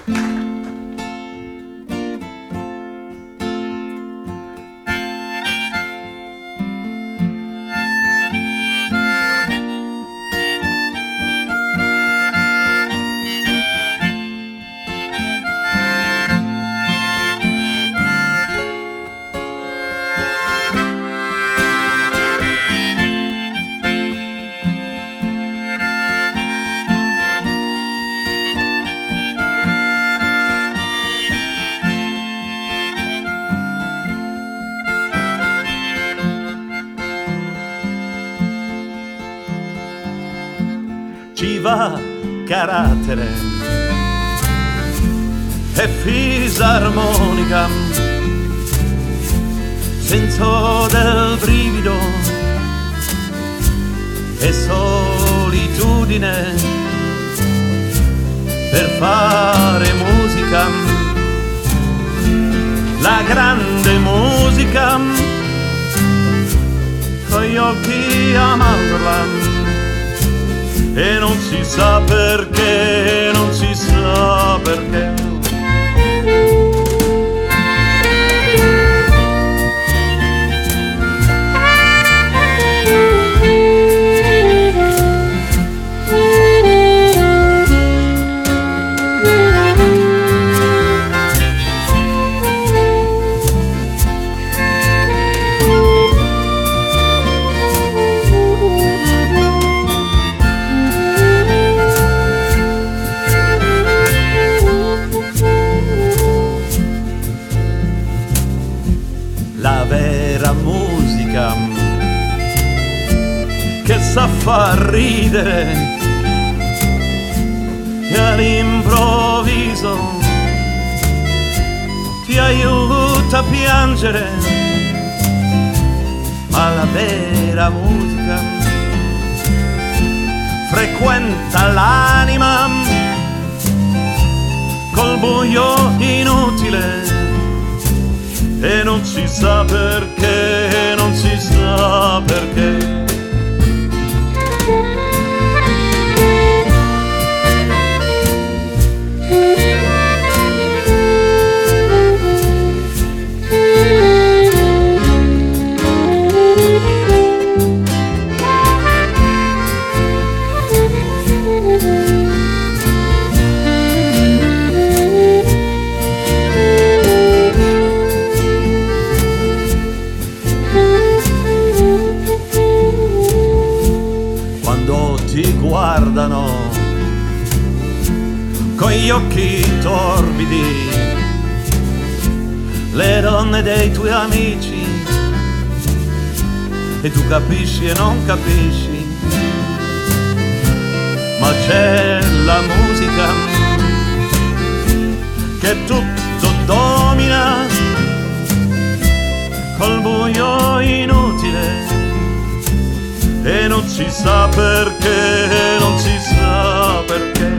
Ci va carattere e fisarmonica, senso del brivido e solitudine per fare musica, la grande musica, con gli occhi a mandorla. E non si sa perché, non si sa perché. La vera musica che sa far ridere e all'improvviso ti aiuta a piangere, ma la vera musica frequenta l'anima col buio inutile. E non si sa perché, non si sa perché. Ti guardano con gli occhi torbidi le donne dei tuoi amici e tu capisci e non capisci, ma c'è la musica che tutto domina col buio inutile. E non si sa perché, non si sa perché.